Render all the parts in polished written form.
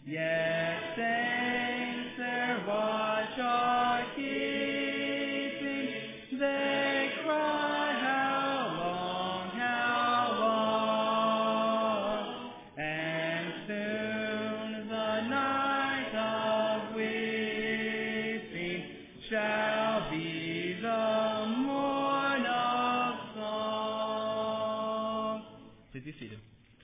Yet saints their watch are keeping. They cry, how long? And soon the night of weeping shall be the morn of song. Please be seated.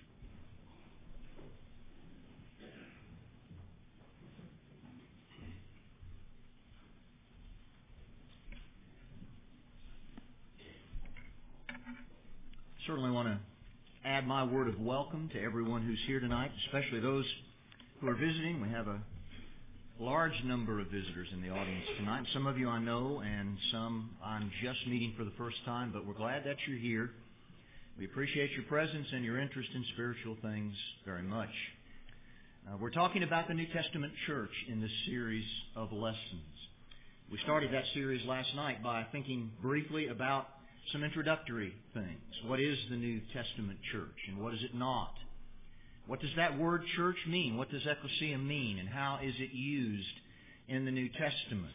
Certainly want to add my word of welcome to everyone who's here tonight, especially those who are visiting. We have a large number of visitors in the audience tonight. Some of you I know, and some I'm just meeting for the first time, but we're glad that you're here. We appreciate your presence and your interest in spiritual things very much. We're talking about the New Testament church in this series of lessons. We started that series last night by thinking briefly about some introductory things. What is the New Testament church and what is it not? What does that word church mean? What does ecclesia mean, and how is it used in the New Testament?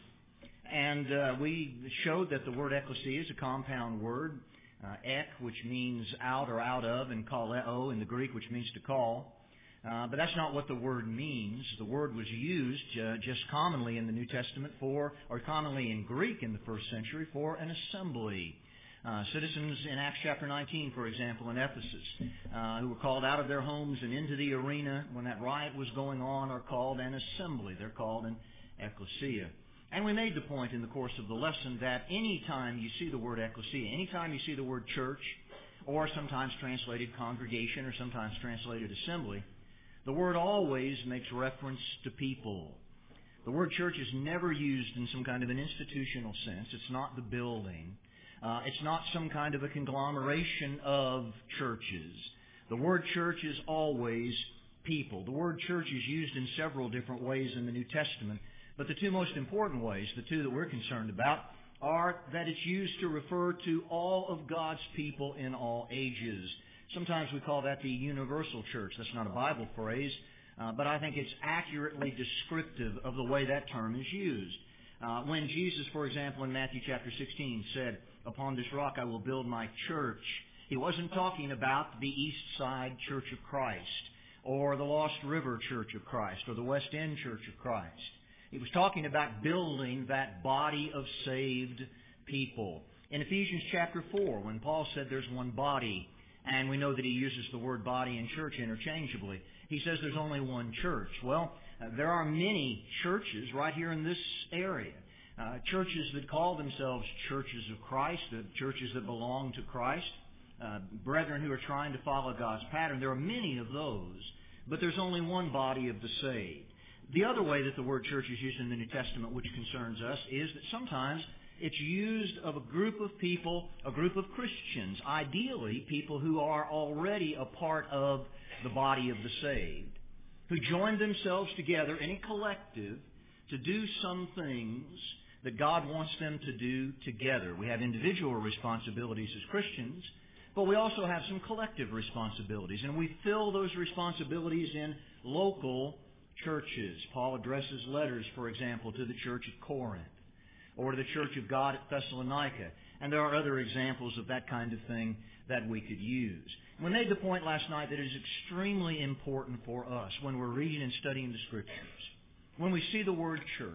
And we showed that the word ecclesia is a compound word. Ek, which means out or out of, and kaleo in the Greek, which means to call. But that's not what the word means. The word was used just commonly in the New Testament or commonly in Greek in the first century, for an assembly. Citizens in Acts chapter 19, for example, in Ephesus, who were called out of their homes and into the arena when that riot was going on, are called an assembly. They're called an ecclesia. And we made the point in the course of the lesson that any time you see the word ecclesia, any time you see the word church, or sometimes translated congregation, or sometimes translated assembly, the word always makes reference to people. The word church is never used in some kind of an institutional sense. It's not the building. It's not some kind of a conglomeration of churches. The word church is always people. The word church is used in several different ways in the New Testament, but the two most important ways, the two that we're concerned about, are that it's used to refer to all of God's people in all ages. Sometimes we call that the universal church. That's not a Bible phrase, but I think it's accurately descriptive of the way that term is used. When Jesus, for example, in Matthew chapter 16 said, "Upon this rock I will build my church," He wasn't talking about the East Side Church of Christ, or the Lost River Church of Christ, or the West End Church of Christ. He was talking about building that body of saved people. In Ephesians chapter 4, when Paul said there's one body, and we know that he uses the word body and church interchangeably, he says there's only one church. Well, there are many churches right here in this area. Churches that call themselves churches of Christ, churches that belong to Christ, brethren who are trying to follow God's pattern. There are many of those, but there's only one body of the saved. The other way that the word church is used in the New Testament, which concerns us, is that sometimes it's used of a group of people, a group of Christians, ideally people who are already a part of the body of the saved, who join themselves together in a collective to do some things that God wants them to do together. We have individual responsibilities as Christians, but we also have some collective responsibilities, and we fill those responsibilities in local churches. Paul addresses letters, for example, to the church at Corinth, or to the church of God at Thessalonica, and there are other examples of that kind of thing that we could use. We made the point last night that it is extremely important for us when we're reading and studying the Scriptures, when we see the word church,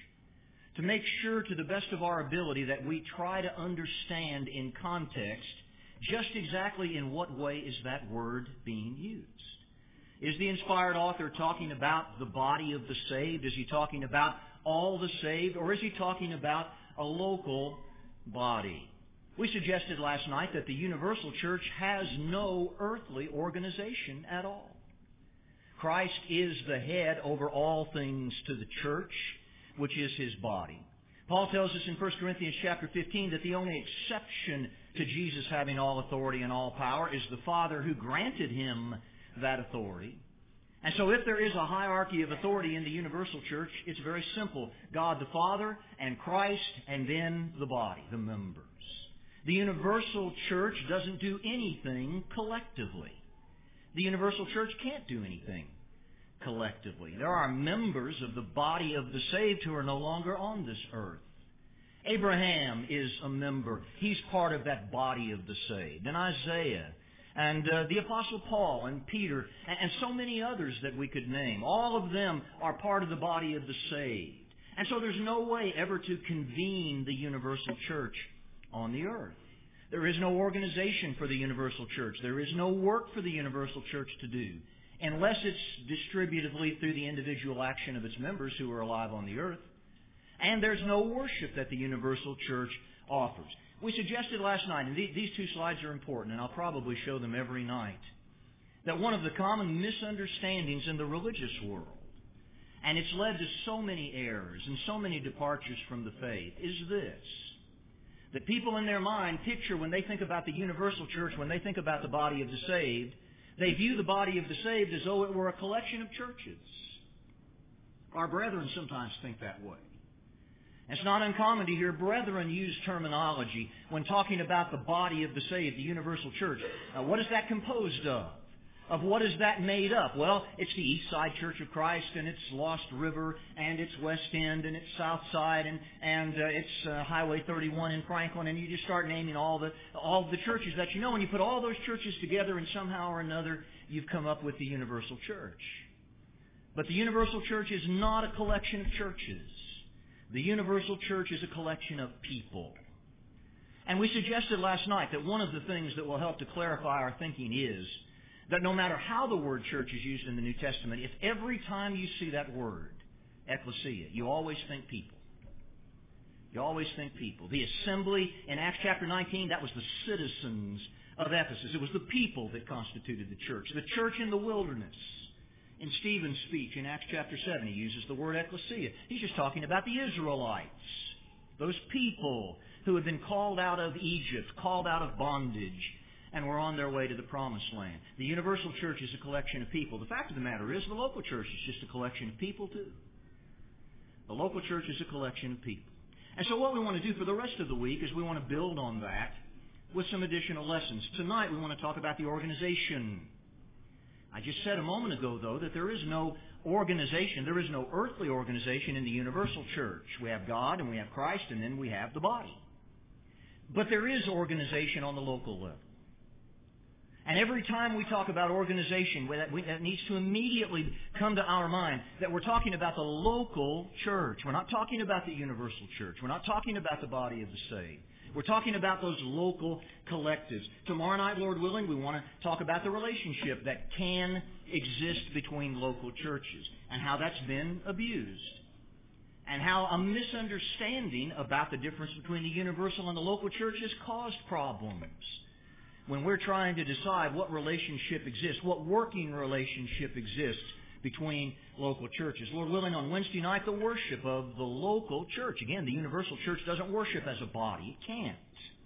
to make sure to the best of our ability that we try to understand in context just exactly in what way is that word being used. Is the inspired author talking about the body of the saved? Is he talking about all the saved? Or is he talking about a local body? We suggested last night that the universal church has no earthly organization at all. Christ is the head over all things to the church, which is His body. Paul tells us in 1 Corinthians chapter 15 that the only exception to Jesus having all authority and all power is the Father who granted Him that authority. And so if there is a hierarchy of authority in the universal church, it's very simple. God the Father and Christ and then the body, the members. The universal church doesn't do anything collectively. The universal church can't do anything collectively. There are members of the body of the saved who are no longer on this earth. Abraham is a member. He's part of that body of the saved. And Isaiah, and the Apostle Paul, and Peter, and so many others that we could name. All of them are part of the body of the saved. And so there's no way ever to convene the universal church on the earth. There is no organization for the universal church. There is no work for the universal church to do, unless it's distributively through the individual action of its members who are alive on the earth. And there's no worship that the universal church offers. We suggested last night, and these two slides are important, and I'll probably show them every night, that one of the common misunderstandings in the religious world, and it's led to so many errors and so many departures from the faith, is this: that people in their mind picture, when they think about the universal church, when they think about the body of the saved, they view the body of the saved as though it were a collection of churches. Our brethren sometimes think that way. It's not uncommon to hear brethren use terminology when talking about the body of the saved, the universal church. What is that composed of? Of what is that made up? Well, it's the East Side Church of Christ, and it's Lost River, and it's West End, and it's South Side, and it's Highway 31 in Franklin, and you just start naming all the churches that you know, and you put all those churches together, and somehow or another you've come up with the universal church. But the universal church is not a collection of churches. The universal church is a collection of people. And we suggested last night that one of the things that will help to clarify our thinking is that no matter how the word church is used in the New Testament, if every time you see that word, ecclesia, you always think people. You always think people. The assembly in Acts chapter 19, that was the citizens of Ephesus. It was the people that constituted the church. The church in the wilderness. In Stephen's speech in Acts chapter 7, he uses the word ecclesia. He's just talking about the Israelites, those people who had been called out of Egypt, called out of bondage, and were on their way to the promised land. The universal church is a collection of people. The fact of the matter is the local church is just a collection of people too. The local church is a collection of people. And so what we want to do for the rest of the week is we want to build on that with some additional lessons. Tonight we want to talk about the organization. I just said a moment ago, though, that there is no organization, there is no earthly organization in the universal church. We have God and we have Christ and then we have the body. But there is organization on the local level. And every time we talk about organization, that needs to immediately come to our mind that we're talking about the local church. We're not talking about the universal church. We're not talking about the body of the saved. We're talking about those local collectives. Tomorrow night, Lord willing, we want to talk about the relationship that can exist between local churches and how that's been abused. And how a misunderstanding about the difference between the universal and the local church has caused problems. When we're trying to decide what relationship exists, what working relationship exists between local churches. Lord willing, on Wednesday night, the worship of the local church. Again, the universal church doesn't worship as a body. It can't.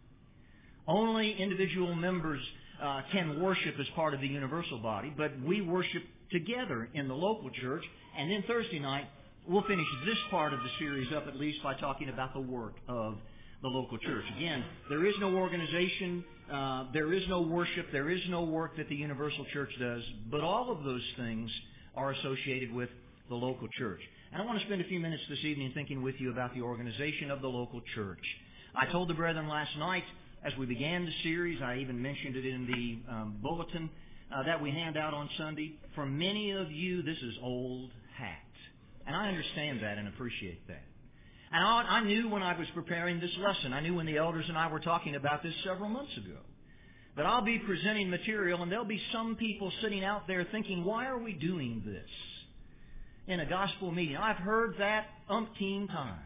Only individual members can worship as part of the universal body, but we worship together in the local church. And then Thursday night, we'll finish this part of the series up at least by talking about the work of the local church. Again, there is no organization, there is no worship, there is no work that the universal church does, but all of those things are associated with the local church. And I want to spend a few minutes this evening thinking with you about the organization of the local church. I told the brethren last night, as we began the series, I even mentioned it in the bulletin that we hand out on Sunday. For many of you, this is old hat. And I understand that and appreciate that. And I knew when I was preparing this lesson, I knew when the elders and I were talking about this several months ago, that I'll be presenting material and there'll be some people sitting out there thinking, why are we doing this in a gospel meeting? I've heard that umpteen times.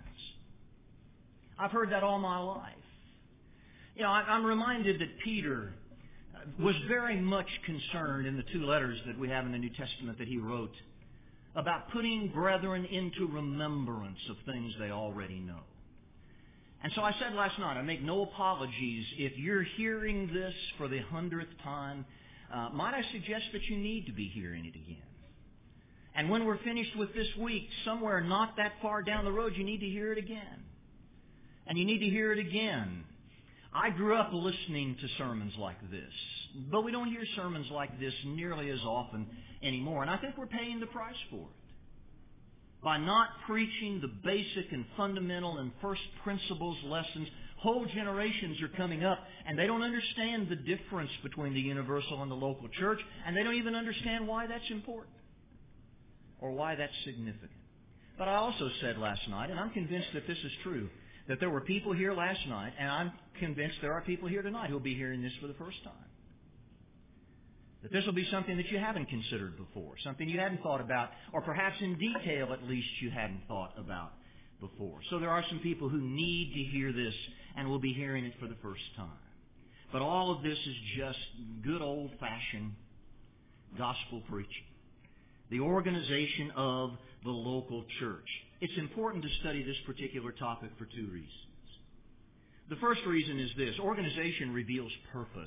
I've heard that all my life. You know, I'm reminded that Peter was very much concerned in the two letters that we have in the New Testament that he wrote about putting brethren into remembrance of things they already know. And so I said last night, I make no apologies if you're hearing this for the 100th time. Might I suggest that you need to be hearing it again? And when we're finished with this week, somewhere not that far down the road, you need to hear it again. And you need to hear it again. I grew up listening to sermons like this, but we don't hear sermons like this nearly as often anymore, and I think we're paying the price for it. By not preaching the basic and fundamental and first principles lessons, whole generations are coming up, and they don't understand the difference between the universal and the local church, and they don't even understand why that's important or why that's significant. But I also said last night, and I'm convinced that this is true, that there were people here last night, and I'm convinced there are people here tonight who will be hearing this for the first time. That this will be something that you haven't considered before, something you hadn't thought about, or perhaps in detail at least you hadn't thought about before. So there are some people who need to hear this and will be hearing it for the first time. But all of this is just good old-fashioned gospel preaching. The organization of the local church. It's important to study this particular topic for two reasons. The first reason is this: organization reveals purpose.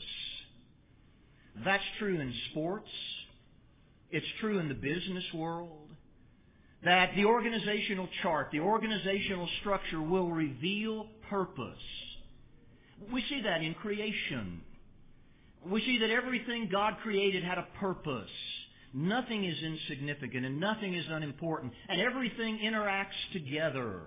That's true in sports. It's true in the business world. That the organizational chart, the organizational structure will reveal purpose. We see that in creation. We see that everything God created had a purpose. Nothing is insignificant and nothing is unimportant, and everything interacts together.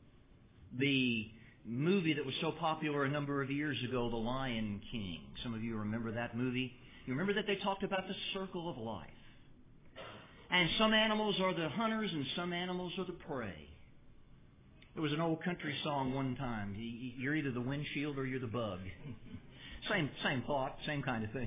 The movie that was so popular a number of years ago, The Lion King. Some of you remember that movie. You remember that they talked about the circle of life. And some animals are the hunters and some animals are the prey. There was an old country song one time. You're either the windshield or you're the bug. Same thought, same kind of thing.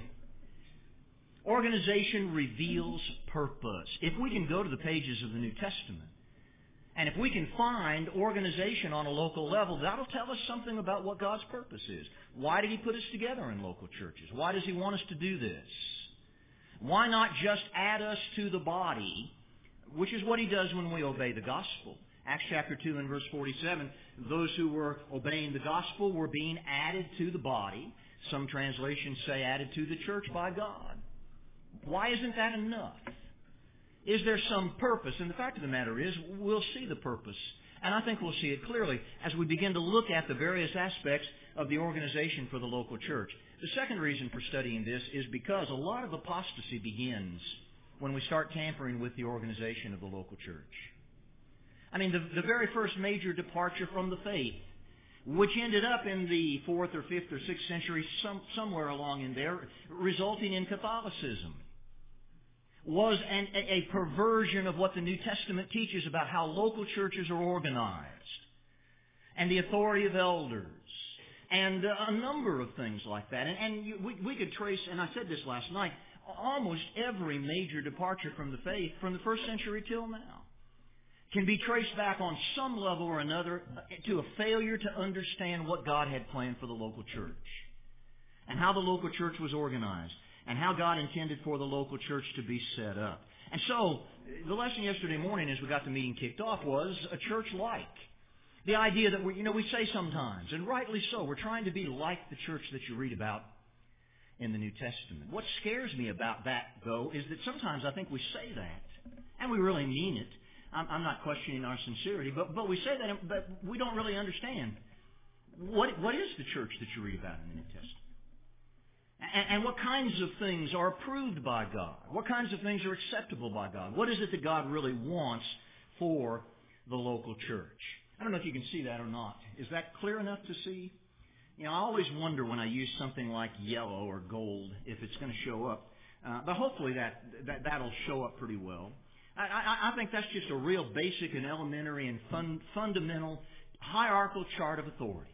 Organization reveals purpose. If we can go to the pages of the New Testament, and if we can find organization on a local level, that'll tell us something about what God's purpose is. Why did He put us together in local churches? Why does He want us to do this? Why not just add us to the body, which is what He does when we obey the gospel? Acts chapter 2 and verse 47, those who were obeying the gospel were being added to the body. Some translations say added to the church by God. Why isn't that enough? Is there some purpose? And the fact of the matter is, we'll see the purpose. And I think we'll see it clearly as we begin to look at the various aspects of the organization for the local church. The second reason for studying this is because a lot of apostasy begins when we start tampering with the organization of the local church. I mean, the very first major departure from the faith, which ended up in the 4th or 5th or 6th century, somewhere along in there, resulting in Catholicism, was a perversion of what the New Testament teaches about how local churches are organized, and the authority of elders, and a number of things like that. We could trace, and I said this last night, almost every major departure from the faith from the 1st century till now can be traced back on some level or another to a failure to understand what God had planned for the local church and how the local church was organized and how God intended for the local church to be set up. And so the lesson yesterday morning as we got the meeting kicked off was a church-like. The idea that we say sometimes, and rightly so, we're trying to be like the church that you read about in the New Testament. What scares me about that, though, is that sometimes I think we say that, and we really mean it. I'm not questioning our sincerity, but we say that, but we don't really understand what is the church that you read about in the New Testament. And what kinds of things are approved by God? What kinds of things are acceptable by God? What is it that God really wants for the local church? I don't know if you can see that or not. Is that clear enough to see? I always wonder when I use something like yellow or gold if it's going to show up. But hopefully that'll show up pretty well. I think that's just a real basic and elementary and fundamental hierarchical chart of authority.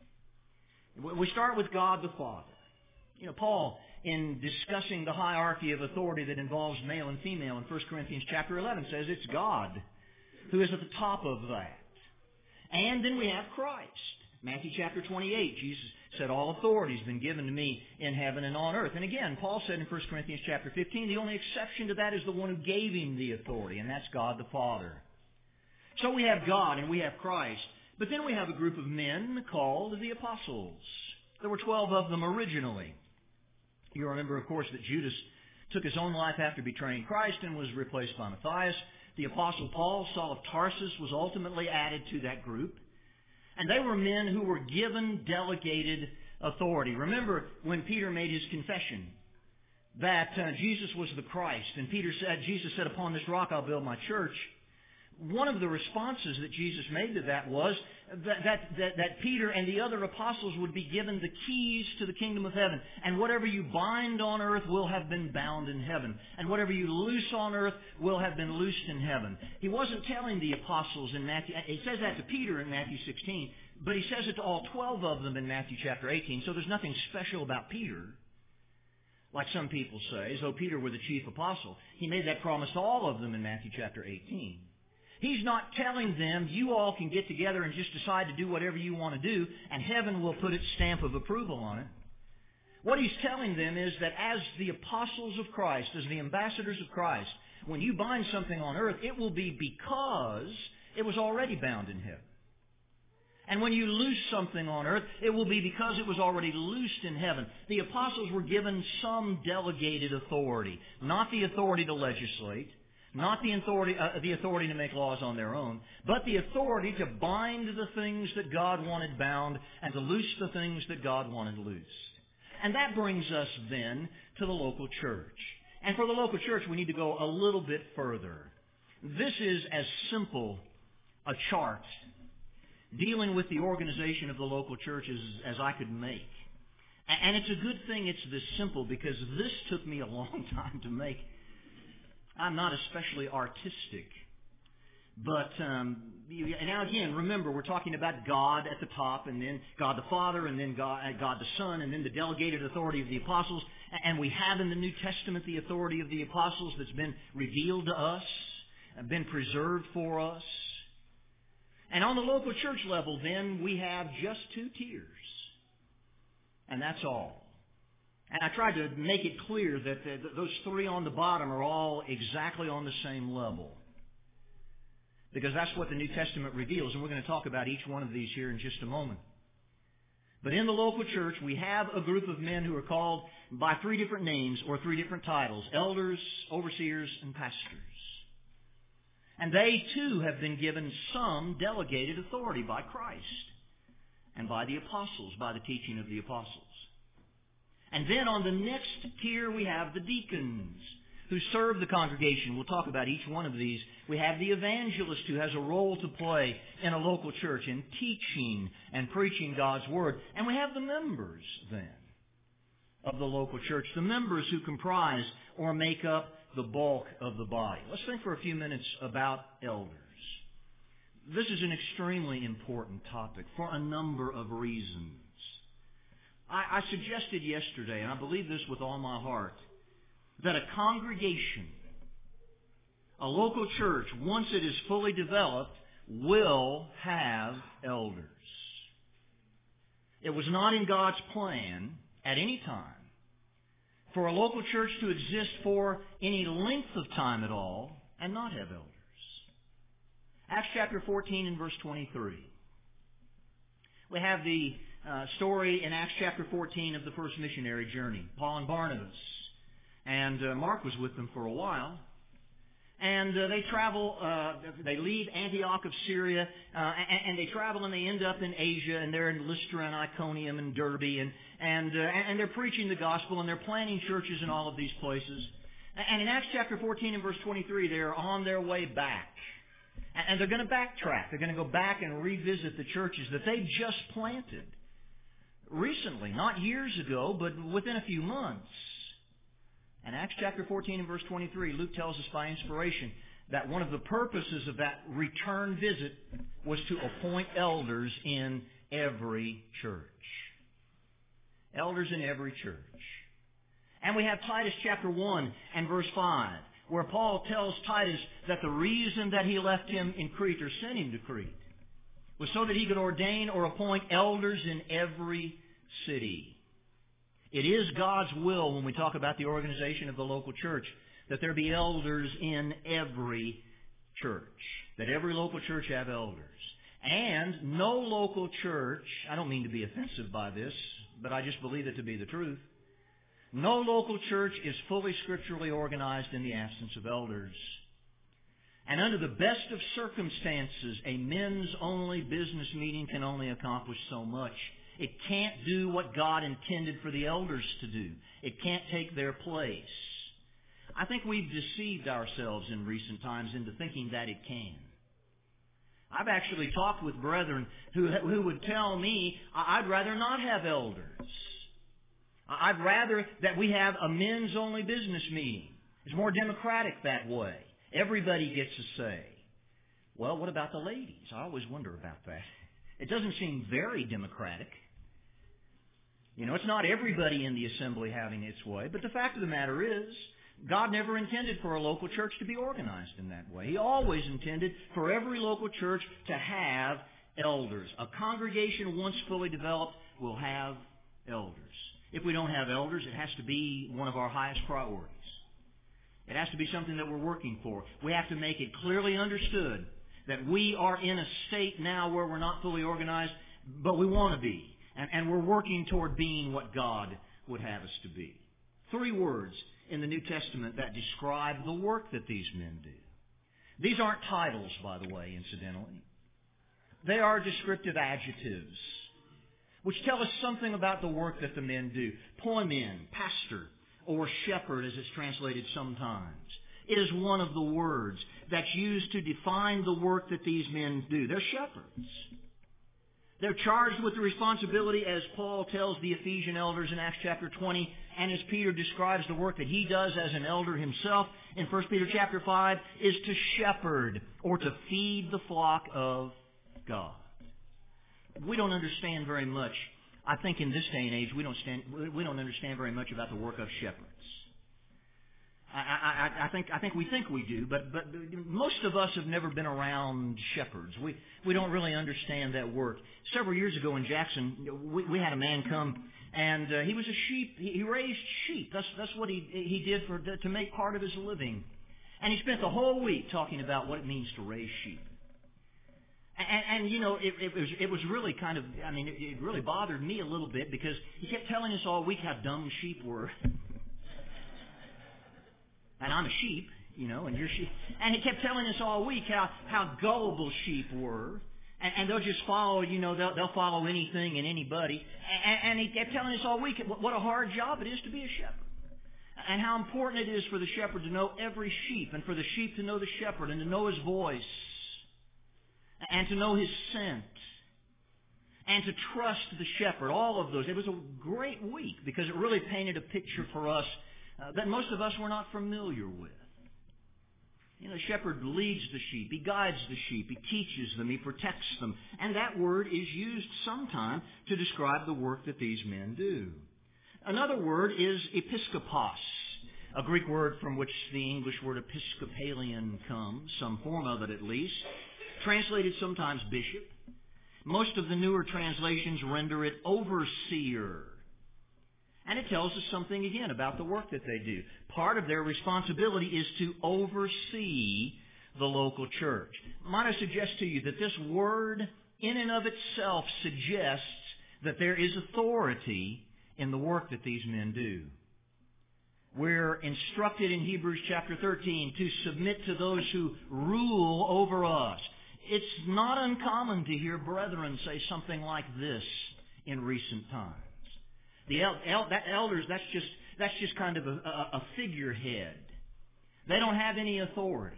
We start with God the Father. Paul, in discussing the hierarchy of authority that involves male and female in 1 Corinthians chapter 11, says it's God who is at the top of that. And then we have Christ. Matthew chapter 28, Jesus said, all authority has been given to me in heaven and on earth. And again, Paul said in 1 Corinthians chapter 15, the only exception to that is the one who gave him the authority, and that's God the Father. So we have God and we have Christ. But then we have a group of men called the apostles. There were 12 of them originally. You remember, of course, that Judas took his own life after betraying Christ and was replaced by Matthias. The apostle Paul, Saul of Tarsus, was ultimately added to that group. And they were men who were given, delegated authority. Remember when Peter made his confession that Jesus was the Christ, and Jesus said, "Upon this rock I'll build my church." One of the responses that Jesus made to that was that Peter and the other apostles would be given the keys to the kingdom of heaven. And whatever you bind on earth will have been bound in heaven. And whatever you loose on earth will have been loosed in heaven. He wasn't telling the apostles in Matthew. He says that to Peter in Matthew 16. But he says it to all 12 of them in Matthew chapter 18. So there's nothing special about Peter, like some people say, as though Peter were the chief apostle. He made that promise to all of them in Matthew chapter 18. He's not telling them, you all can get together and just decide to do whatever you want to do, and heaven will put its stamp of approval on it. What he's telling them is that as the apostles of Christ, as the ambassadors of Christ, when you bind something on earth, it will be because it was already bound in heaven. And when you loose something on earth, it will be because it was already loosed in heaven. The apostles were given some delegated authority, not the authority to legislate, not the authority to make laws on their own, but the authority to bind the things that God wanted bound and to loose the things that God wanted loosed. And that brings us then to the local church. And for the local church, we need to go a little bit further. This is as simple a chart dealing with the organization of the local church as I could make. And it's a good thing it's this simple, because this took me a long time to make. I'm not especially artistic. But now again, remember, we're talking about God at the top, and then God the Father, and then God the Son, and then the delegated authority of the apostles. And we have in the New Testament the authority of the apostles that's been revealed to us, been preserved for us. And on the local church level, then, we have just two tiers. And that's all. And I tried to make it clear that those three on the bottom are all exactly on the same level, because that's what the New Testament reveals, and we're going to talk about each one of these here in just a moment. But in the local church, we have a group of men who are called by three different names or three different titles: elders, overseers, and pastors. And they too have been given some delegated authority by Christ and by the apostles, by the teaching of the apostles. And then on the next tier, we have the deacons who serve the congregation. We'll talk about each one of these. We have the evangelist who has a role to play in a local church in teaching and preaching God's Word. And we have the members, then, of the local church, the members who comprise or make up the bulk of the body. Let's think for a few minutes about elders. This is an extremely important topic for a number of reasons. I suggested yesterday, and I believe this with all my heart, that a congregation, a local church, once it is fully developed, will have elders. It was not in God's plan at any time for a local church to exist for any length of time at all and not have elders. Acts chapter 14 and verse 23. We have the story in Acts chapter 14 of the first missionary journey, Paul and Barnabas. And Mark was with them for a while. And they travel, they leave Antioch of Syria, and they travel and they end up in Asia, and they're in Lystra and Iconium and Derbe, and they're preaching the gospel, and they're planting churches in all of these places. And in Acts chapter 14 and verse 23, they're on their way back. And they're going to backtrack. They're going to go back and revisit the churches that they just planted recently, not years ago, but within a few months. And Acts chapter 14 and verse 23, Luke tells us by inspiration that one of the purposes of that return visit was to appoint elders in every church. Elders in every church. And we have Titus chapter 1 and verse 5, where Paul tells Titus that the reason that he left him in Crete, or sent him to Crete, was so that he could ordain or appoint elders in every city. It is God's will, when we talk about the organization of the local church, that there be elders in every church, that every local church have elders. And no local church, I don't mean to be offensive by this, but I just believe it to be the truth, no local church is fully scripturally organized in the absence of elders. And under the best of circumstances, a men's-only business meeting can only accomplish so much. It can't do what God intended for the elders to do. It can't take their place. I think we've deceived ourselves in recent times into thinking that it can. I've actually talked with brethren who would tell me, I'd rather not have elders. I'd rather that we have a men's-only business meeting. It's more democratic that way. Everybody gets a say. Well, what about the ladies? I always wonder about that. It doesn't seem very democratic. You know, it's not everybody in the assembly having its way, but the fact of the matter is, God never intended for a local church to be organized in that way. He always intended for every local church to have elders. A congregation, once fully developed, will have elders. If we don't have elders, it has to be one of our highest priorities. It has to be something that we're working for. We have to make it clearly understood that we are in a state now where we're not fully organized, but we want to be. And we're working toward being what God would have us to be. 3 words in the New Testament that describe the work that these men do. These aren't titles, by the way, incidentally. They are descriptive adjectives, which tell us something about the work that the men do. Poimen, pastor, or shepherd, as it's translated sometimes, is one of the words that's used to define the work that these men do. They're shepherds. They're charged with the responsibility, as Paul tells the Ephesian elders in Acts chapter 20, and as Peter describes the work that he does as an elder himself in 1 Peter chapter 5, is to shepherd or to feed the flock of God. We don't understand very much. I think in this day and age, we don't understand very much about the work of shepherds. I think we do, but most of us have never been around shepherds. We don't really understand that work. Several years ago in Jackson, we had a man come, and he was a sheep. He raised sheep. That's what he did to make part of his living. And he spent the whole week talking about what it means to raise sheep. And you know, it was really kind of, I mean, it really bothered me a little bit because he kept telling us all week how dumb sheep were. And I'm a sheep, you know, and you're sheep. And he kept telling us all week how gullible sheep were. And they'll just follow, you know, they'll follow anything and anybody. And he kept telling us all week what a hard job it is to be a shepherd. And how important it is for the shepherd to know every sheep, and for the sheep to know the shepherd, and to know his voice, and to know his scent, and to trust the shepherd, all of those. It was a great week because it really painted a picture for us that most of us were not familiar with. You know, the shepherd leads the sheep. He guides the sheep. He teaches them. He protects them. And that word is used sometime to describe the work that these men do. Another word is episkopos, a Greek word from which the English word Episcopalian comes, some form of it at least, translated sometimes bishop. Most of the newer translations render it overseer. And it tells us something again about the work that they do. Part of their responsibility is to oversee the local church. Might I suggest to you that this word in and of itself suggests that there is authority in the work that these men do. We're instructed in Hebrews chapter 13 to submit to those who rule over us. It's not uncommon to hear brethren say something like this in recent times. The elders, that's just kind of a figurehead. They don't have any authority.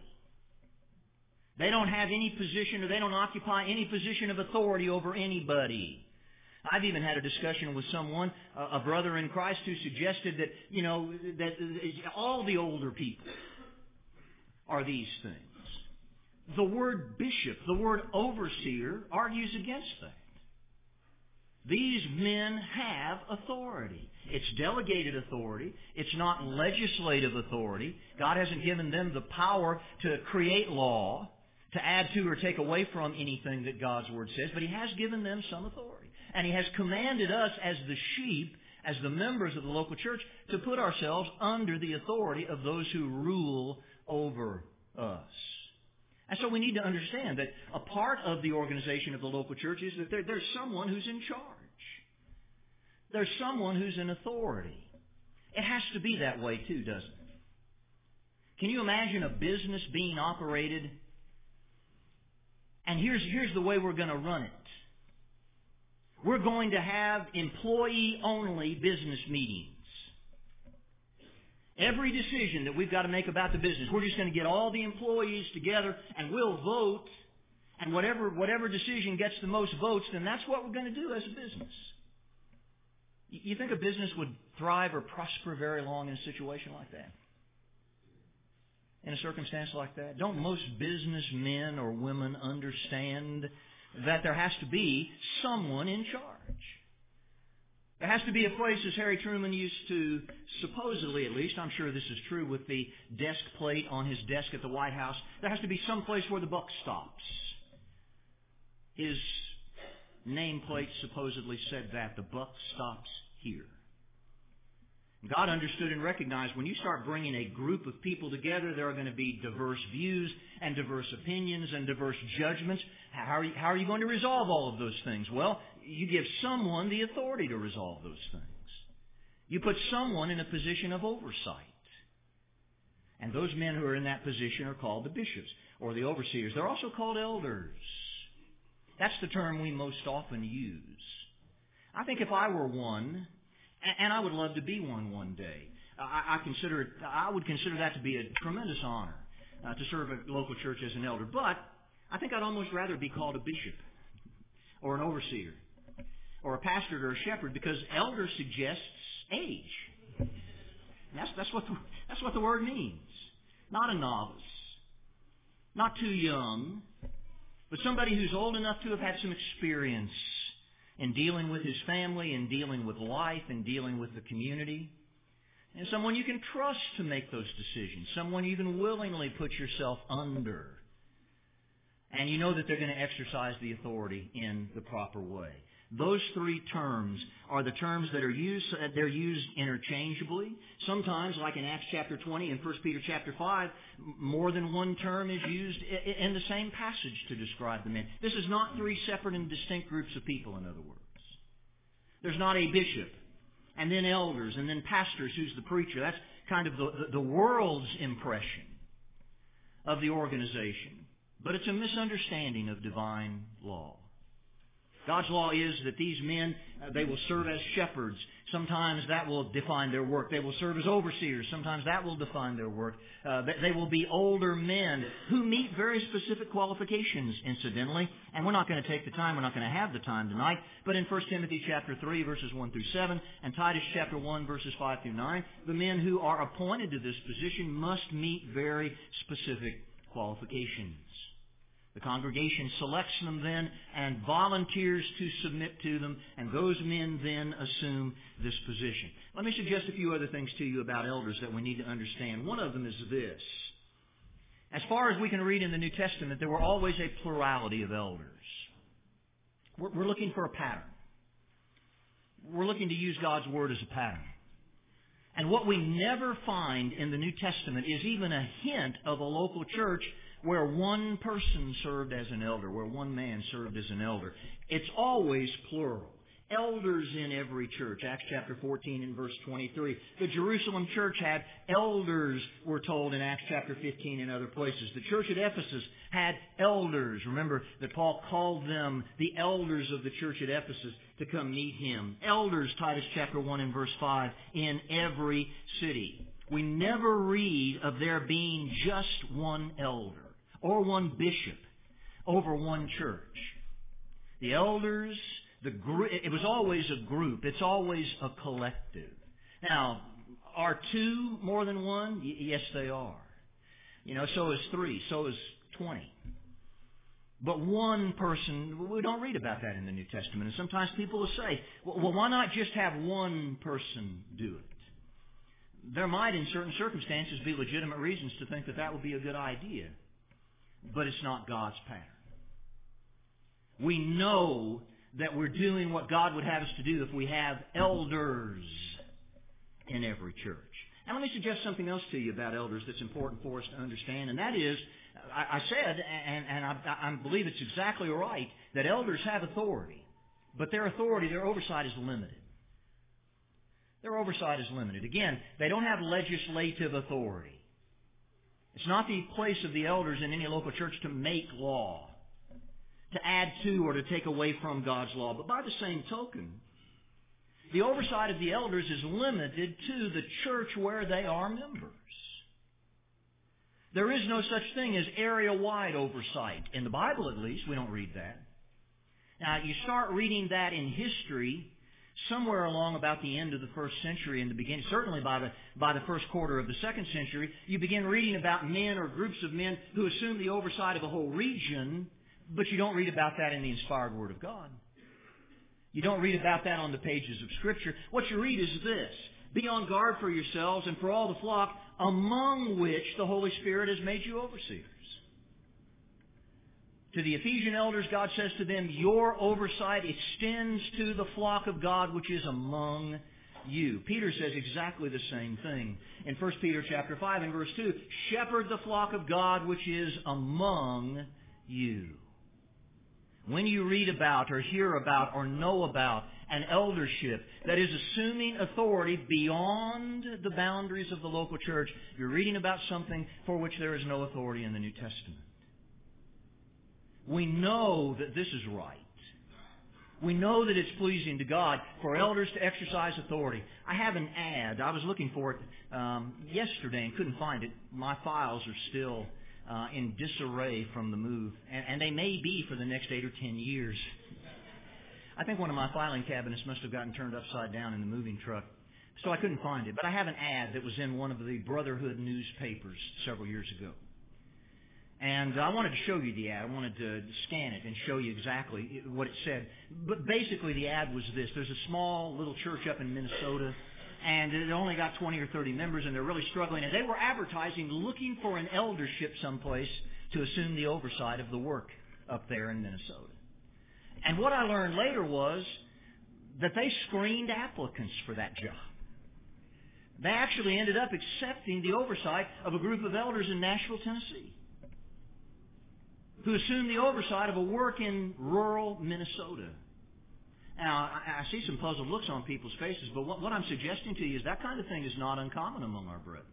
They don't have any position, or they don't occupy any position of authority over anybody. I've even had a discussion with someone, a brother in Christ, who suggested that, you know, that all the older people are these things. The word bishop, the word overseer, argues against that. These men have authority. It's delegated authority. It's not legislative authority. God hasn't given them the power to create law, to add to or take away from anything that God's Word says, but He has given them some authority. And He has commanded us as the sheep, as the members of the local church, to put ourselves under the authority of those who rule over us. And so we need to understand that a part of the organization of the local church is that there's someone who's in charge. There's someone who's in authority. It has to be that way too, doesn't it? Can you imagine a business being operated, and here's the way we're going to run it? We're going to have employee-only business meetings. Every decision that we've got to make about the business, we're just going to get all the employees together and we'll vote. And whatever decision gets the most votes, then that's what we're going to do as a business. You think a business would thrive or prosper very long in a situation like that? In a circumstance like that? Don't most businessmen or women understand that there has to be someone in charge? There has to be a place, as Harry Truman used to, supposedly at least, I'm sure this is true with the desk plate on his desk at the White House, there has to be some place where the buck stops. His nameplate supposedly said that the buck stops here. God understood and recognized when you start bringing a group of people together, there are going to be diverse views and diverse opinions and diverse judgments. How are you going to resolve all of those things? Well, you give someone the authority to resolve those things. You put someone in a position of oversight. And those men who are in that position are called the bishops or the overseers. They're also called elders. That's the term we most often use. I think if I were one, and I would love to be one day, I would consider that to be a tremendous honor to serve a local church as an elder. But I think I'd almost rather be called a bishop or an overseer or a pastor or a shepherd, because elder suggests age. And that's what the word means. Not a novice, not too young, but somebody who's old enough to have had some experience in dealing with his family, in dealing with life, in dealing with the community. And someone you can trust to make those decisions. Someone you can willingly put yourself under. And you know that they're going to exercise the authority in the proper way. Those three terms are the terms that are used. They're used interchangeably. Sometimes, like in Acts chapter 20 and 1 Peter chapter 5, more than one term is used in the same passage to describe the men. This is not three separate and distinct groups of people, in other words. There's not a bishop, and then elders, and then pastors who's the preacher. That's kind of the world's impression of the organization. But it's a misunderstanding of divine law. God's law is that these men, they will serve as shepherds. Sometimes that will define their work. They will serve as overseers. Sometimes that will define their work. They will be older men who meet very specific qualifications, incidentally. And we're not going to take the time. We're not going to have the time tonight. But in 1 Timothy chapter 3, verses 1 through 7, and Titus chapter 1, verses 5 through 9, the men who are appointed to this position must meet very specific qualifications. The congregation selects them then and volunteers to submit to them, and those men then assume this position. Let me suggest a few other things to you about elders that we need to understand. One of them is this. As far as we can read in the New Testament, there were always a plurality of elders. We're looking for a pattern. We're looking to use God's Word as a pattern. And what we never find in the New Testament is even a hint of a local church where one person served as an elder, where one man served as an elder. It's always plural. Elders in every church. Acts chapter 14 and verse 23. The Jerusalem church had elders, we're told in Acts chapter 15 and other places. The church at Ephesus had elders. Remember that Paul called them the elders of the church at Ephesus to come meet him. Elders, Titus chapter 1 and verse 5, in every city. We never read of there being just one elder or one bishop over one church. The elders, it was always a group. It's always a collective. Now, are two more than one? Yes, they are. So is 3. So is 20. But one person, we don't read about that in the New Testament. And sometimes people will say, well, why not just have one person do it? There might, in certain circumstances, be legitimate reasons to think that that would be a good idea. But it's not God's pattern. We know that we're doing what God would have us to do if we have elders in every church. Now let me suggest something else to you about elders that's important for us to understand, and that is, I said, and I believe it's exactly right, that elders have authority, but their oversight is limited. Their oversight is limited. Again, they don't have legislative authority. It's not the place of the elders in any local church to make law, to add to or to take away from God's law. But by the same token, the oversight of the elders is limited to the church where they are members. There is no such thing as area-wide oversight. In the Bible, at least, we don't read that. Now, you start reading that in history somewhere along about the end of the first century and the beginning, certainly by the first quarter of the second century, you begin reading about men or groups of men who assume the oversight of a whole region, but you don't read about that in the inspired Word of God. You don't read about that on the pages of Scripture. What you read is this: be on guard for yourselves and for all the flock among which the Holy Spirit has made you overseers. To the Ephesian elders, God says to them, your oversight extends to the flock of God which is among you. Peter says exactly the same thing. In 1 Peter chapter 5 and verse 2, shepherd the flock of God which is among you. When you read about or hear about or know about an eldership that is assuming authority beyond the boundaries of the local church, you're reading about something for which there is no authority in the New Testament. We know that this is right. We know that it's pleasing to God for elders to exercise authority. I have an ad. I was looking for it yesterday and couldn't find it. My files are still in disarray from the move, and they may be for the next 8 or 10 years. I think one of my filing cabinets must have gotten turned upside down in the moving truck, so I couldn't find it. But I have an ad that was in one of the Brotherhood newspapers several years ago. And I wanted to show you the ad. I wanted to scan it and show you exactly what it said. But basically the ad was this. There's a small little church up in Minnesota, and it only got 20 or 30 members, and they're really struggling. And they were advertising, looking for an eldership someplace to assume the oversight of the work up there in Minnesota. And what I learned later was that they screened applicants for that job. They actually ended up accepting the oversight of a group of elders in Nashville, Tennessee, who assumed the oversight of a work in rural Minnesota. Now, I see some puzzled looks on people's faces, but what I'm suggesting to you is that kind of thing is not uncommon among our brethren.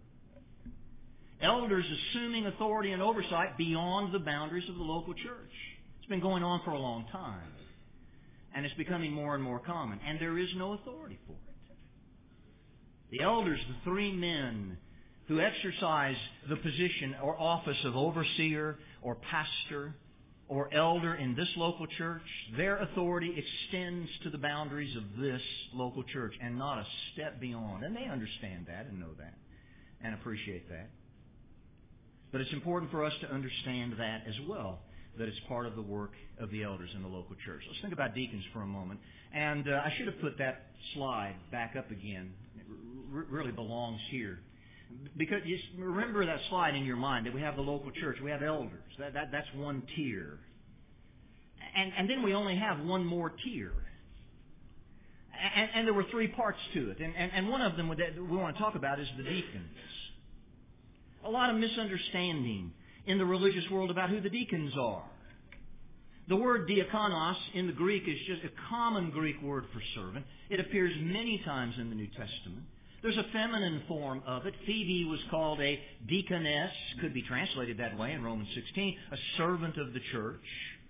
Elders assuming authority and oversight beyond the boundaries of the local church. It's been going on for a long time, and it's becoming more and more common, and there is no authority for it. The elders, the three men who exercise the position or office of overseer or pastor or elder in this local church, their authority extends to the boundaries of this local church and not a step beyond. And they understand that and know that and appreciate that. But it's important for us to understand that as well, that it's part of the work of the elders in the local church. Let's think about deacons for a moment. And I should have put that slide back up again. It really belongs here. Because you remember that slide in your mind that we have the local church, we have elders. That's one tier. And then we only have one more tier. And there were three parts to it. And one of them that we want to talk about is the deacons. A lot of misunderstanding in the religious world about who the deacons are. The word diakonos in the Greek is just a common Greek word for servant. It appears many times in the New Testament. There's a feminine form of it. Phoebe was called a deaconess, could be translated that way in Romans 16, a servant of the church.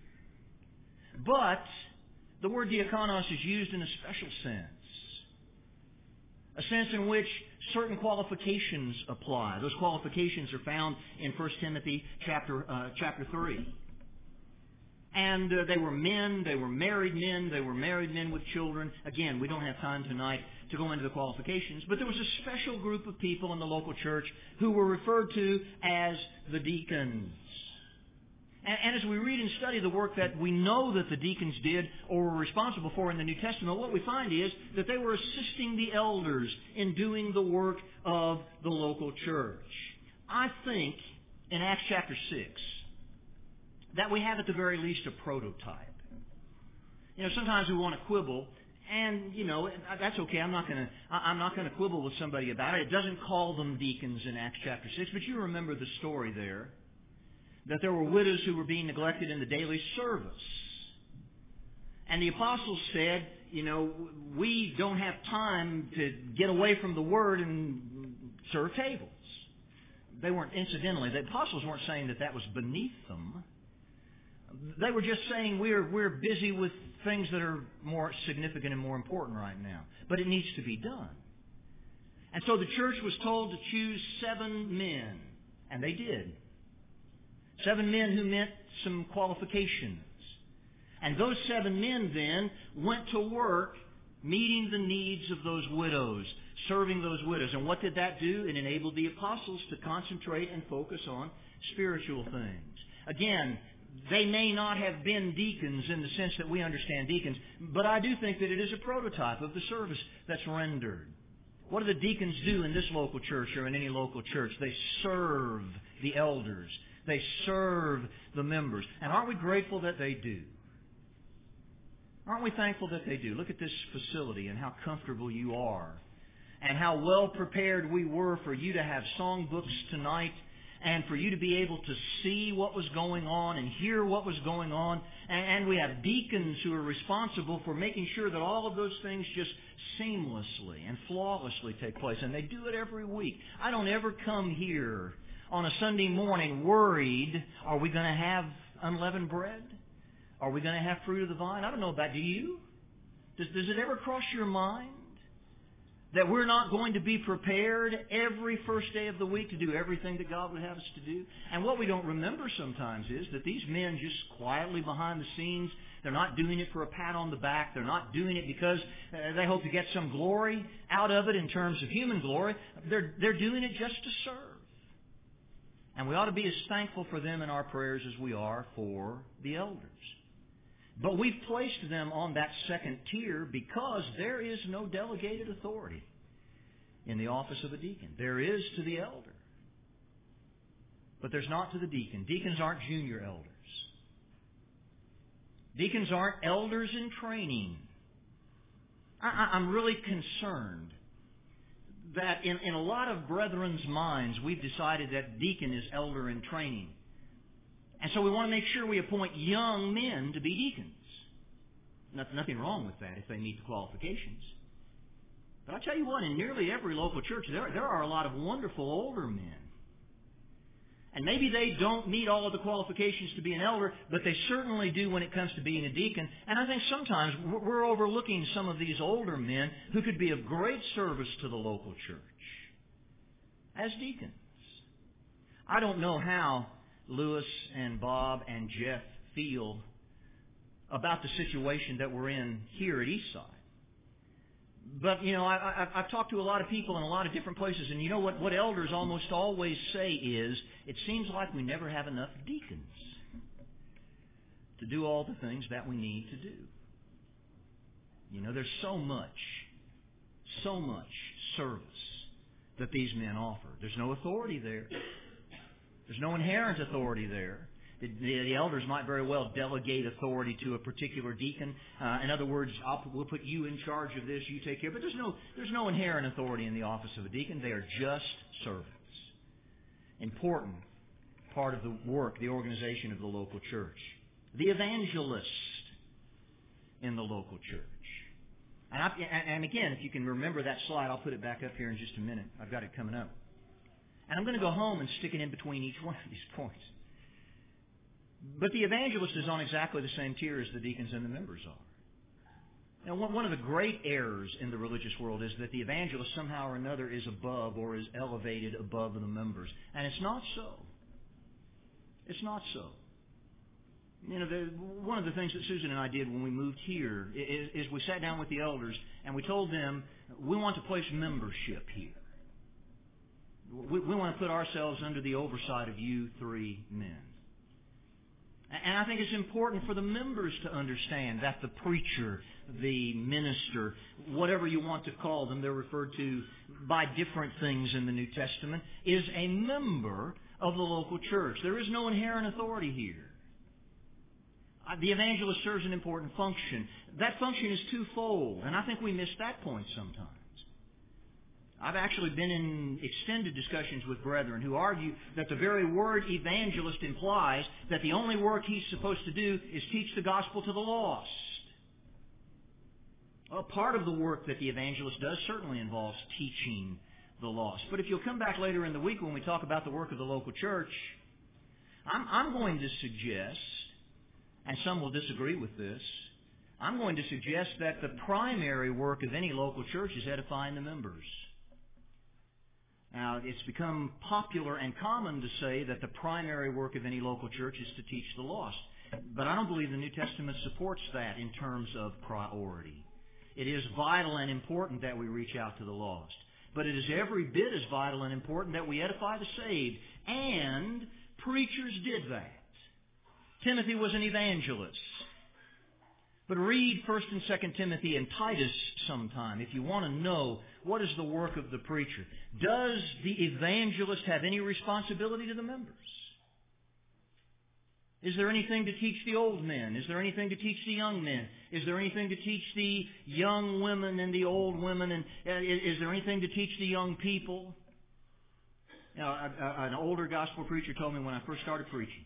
But the word diakonos is used in a special sense, a sense in which certain qualifications apply. Those qualifications are found in 1 Timothy chapter 3. And they were men, they were married men with children. Again, we don't have time tonight to go into the qualifications, but there was a special group of people in the local church who were referred to as the deacons. And as we read and study the work that we know that the deacons did or were responsible for in the New Testament, what we find is that they were assisting the elders in doing the work of the local church. I think in Acts chapter 6, that we have at the very least a prototype. You know, sometimes we want to quibble, and you know that's okay. I'm not going to quibble with somebody about it. It doesn't call them deacons in Acts chapter 6, but you remember the story there, that there were widows who were being neglected in the daily service, and the apostles said, you know, we don't have time to get away from the word and serve tables. They weren't, incidentally, the apostles weren't saying that was beneath them. They were just saying we're busy with things that are more significant and more important right now. But it needs to be done. And so the church was told to choose 7 men. And they did. 7 men who met some qualifications. And those 7 men then went to work meeting the needs of those widows, serving those widows. And what did that do? It enabled the apostles to concentrate and focus on spiritual things. Again, they may not have been deacons in the sense that we understand deacons, but I do think that it is a prototype of the service that's rendered. What do the deacons do in this local church or in any local church? They serve the elders. They serve the members. And aren't we grateful that they do? Aren't we thankful that they do? Look at this facility and how comfortable you are and how well prepared we were for you to have songbooks tonight and for you to be able to see what was going on and hear what was going on. And we have deacons who are responsible for making sure that all of those things just seamlessly and flawlessly take place. And they do it every week. I don't ever come here on a Sunday morning worried, are we going to have unleavened bread? Are we going to have fruit of the vine? I don't know about, do you? Does it ever cross your mind that we're not going to be prepared every first day of the week to do everything that God would have us to do? And what we don't remember sometimes is that these men just quietly behind the scenes, they're not doing it for a pat on the back. They're not doing it because they hope to get some glory out of it in terms of human glory. They're doing it just to serve. And we ought to be as thankful for them in our prayers as we are for the elders. But we've placed them on that second tier because there is no delegated authority in the office of a deacon. There is to the elder, but there's not to the deacon. Deacons aren't junior elders. Deacons aren't elders in training. I'm really concerned that in a lot of brethren's minds, we've decided that deacon is elder in training. And so we want to make sure we appoint young men to be deacons. Nothing wrong with that if they meet the qualifications. But I'll tell you what, in nearly every local church, there are a lot of wonderful older men. And maybe they don't meet all of the qualifications to be an elder, but they certainly do when it comes to being a deacon. And I think sometimes we're overlooking some of these older men who could be of great service to the local church as deacons. I don't know how Lewis and Bob and Jeff feel about the situation that we're in here at Eastside. But, you know, I've talked to a lot of people in a lot of different places, and you know what elders almost always say is, it seems like we never have enough deacons to do all the things that we need to do. You know, there's so much service that these men offer. There's no authority there. There's no inherent authority there. The elders might very well delegate authority to a particular deacon. In other words, we'll put you in charge of this, you take care. But there's no inherent authority in the office of a deacon. They are just servants. Important part of the work, the organization of the local church. The evangelist in the local church. And again, if you can remember that slide, I'll put it back up here in just a minute. I've got it coming up. And I'm going to go home and stick it in between each one of these points. But the evangelist is on exactly the same tier as the deacons and the members are. Now, one of the great errors in the religious world is that the evangelist somehow or another is above or is elevated above the members. And it's not so. It's not so. You know, one of the things that Susan and I did when we moved here is we sat down with the elders and we told them we want to place membership here. We want to put ourselves under the oversight of you 3 men. And I think it's important for the members to understand that the preacher, the minister, whatever you want to call them, they're referred to by different things in the New Testament, is a member of the local church. There is no inherent authority here. The evangelist serves an important function. That function is twofold, and I think we miss that point sometimes. I've actually been in extended discussions with brethren who argue that the very word evangelist implies that the only work he's supposed to do is teach the gospel to the lost. Well, part of the work that the evangelist does certainly involves teaching the lost. But if you'll come back later in the week when we talk about the work of the local church, I'm going to suggest and some will disagree with this, I'm going to suggest that the primary work of any local church is edifying the members. Now, it's become popular and common to say that the primary work of any local church is to teach the lost. But I don't believe the New Testament supports that in terms of priority. It is vital and important that we reach out to the lost. But it is every bit as vital and important that we edify the saved. And preachers did that. Timothy was an evangelist. But read 1 and 2 Timothy and Titus sometime if you want to know what is the work of the preacher. Does the evangelist have any responsibility to the members? Is there anything to teach the old men? Is there anything to teach the young men? Is there anything to teach the young women and the old women? And is there anything to teach the young people? You know, an older gospel preacher told me when I first started preaching,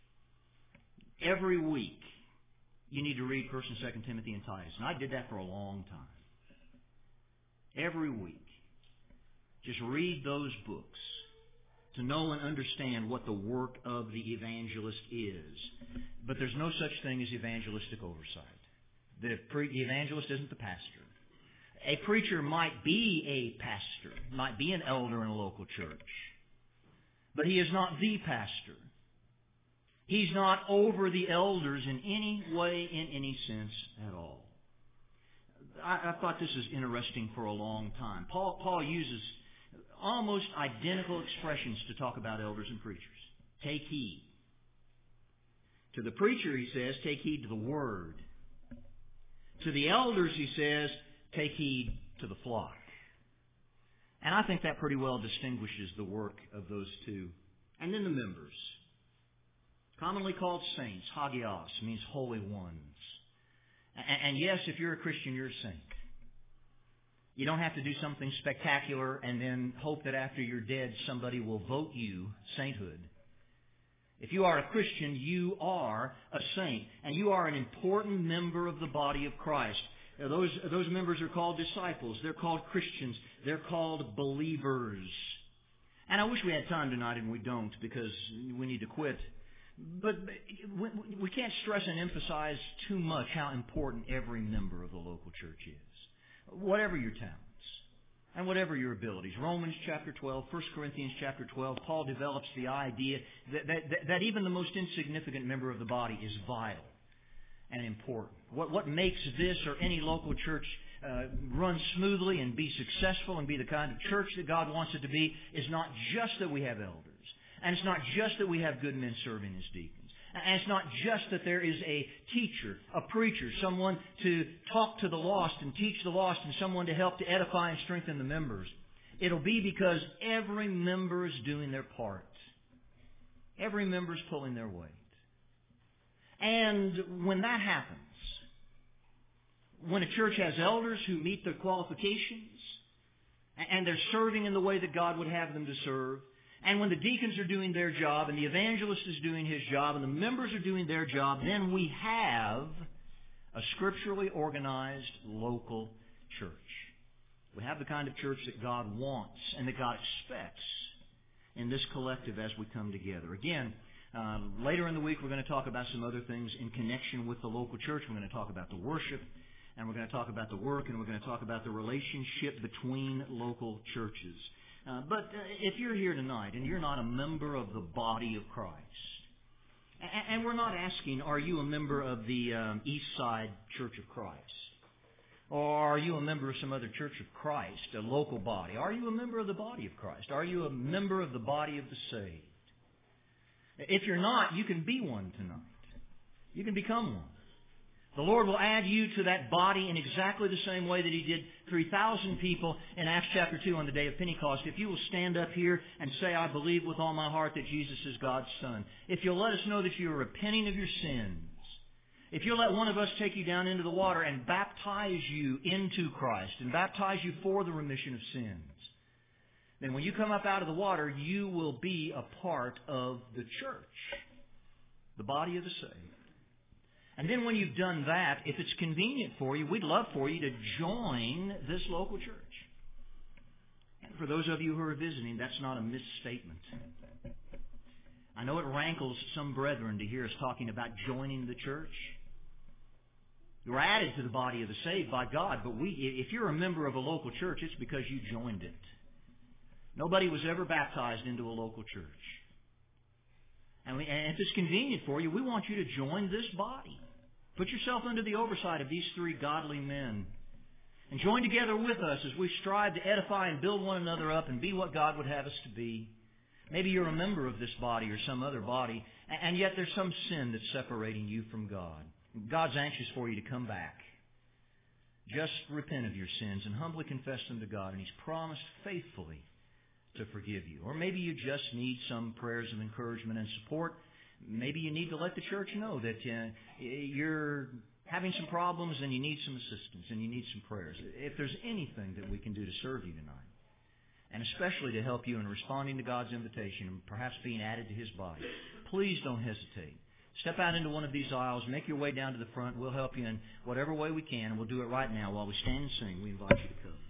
every week you need to read 1 and 2 Timothy and Titus. And I did that for a long time. Every week. Just read those books to know and understand what the work of the evangelist is. But there's no such thing as evangelistic oversight. The evangelist isn't the pastor. A preacher might be a pastor, might be an elder in a local church, but he is not the pastor. He's not over the elders in any way, in any sense at all. I thought this was interesting for a long time. Paul uses almost identical expressions to talk about elders and preachers. Take heed. To the preacher, he says, take heed to the word. To the elders, he says, take heed to the flock. And I think that pretty well distinguishes the work of those two. And then the members. Commonly called saints, hagios, means holy ones. And yes, if you're a Christian, you're a saint. You don't have to do something spectacular and then hope that after you're dead somebody will vote you sainthood. If you are a Christian, you are a saint. And you are an important member of the body of Christ. Those members are called disciples. They're called Christians. They're called believers. And I wish we had time tonight, and we don't, because we need to quit. But we can't stress and emphasize too much how important every member of the local church is. Whatever your talents and whatever your abilities. Romans chapter 12, 1 Corinthians chapter 12, Paul develops the idea that even the most insignificant member of the body is vital and important. What makes this or any local church run smoothly and be successful and be the kind of church that God wants it to be is not just that we have elders. And it's not just that we have good men serving as deacons. And it's not just that there is a teacher, a preacher, someone to talk to the lost and teach the lost, and someone to help to edify and strengthen the members. It'll be because every member is doing their part. Every member is pulling their weight. And when that happens, when a church has elders who meet their qualifications, and they're serving in the way that God would have them to serve, and when the deacons are doing their job, and the evangelist is doing his job, and the members are doing their job, then we have a scripturally organized local church. We have the kind of church that God wants and that God expects in this collective as we come together. Again, later in the week we're going to talk about some other things in connection with the local church. We're going to talk about the worship, and we're going to talk about the work, and we're going to talk about the relationship between local churches. But if you're here tonight and you're not a member of the body of Christ, and we're not asking, are you a member of the East Side Church of Christ? Or are you a member of some other Church of Christ, a local body? Are you a member of the body of Christ? Are you a member of the body of the saved? If you're not, you can be one tonight. You can become one. The Lord will add you to that body in exactly the same way that He did 3,000 people in Acts chapter 2 on the day of Pentecost. If you will stand up here and say, I believe with all my heart that Jesus is God's Son. If you'll let us know that you are repenting of your sins. If you'll let one of us take you down into the water and baptize you into Christ and baptize you for the remission of sins, then when you come up out of the water, you will be a part of the church, the body of the saved. And then when you've done that, if it's convenient for you, we'd love for you to join this local church. And for those of you who are visiting, that's not a misstatement. I know it rankles some brethren to hear us talking about joining the church. You're added to the body of the saved by God, but if you're a member of a local church, it's because you joined it. Nobody was ever baptized into a local church. And if it's convenient for you, we want you to join this body. Put yourself under the oversight of these three godly men. And join together with us as we strive to edify and build one another up and be what God would have us to be. Maybe you're a member of this body or some other body, and yet there's some sin that's separating you from God. God's anxious for you to come back. Just repent of your sins and humbly confess them to God, and He's promised faithfully to forgive you. Or maybe you just need some prayers of encouragement and support. Maybe you need to let the church know that you're having some problems and you need some assistance and you need some prayers. If there's anything that we can do to serve you tonight, and especially to help you in responding to God's invitation and perhaps being added to His body, please don't hesitate. Step out into one of these aisles, make your way down to the front. We'll help you in whatever way we can, and we'll do it right now while we stand and sing. We invite you to come.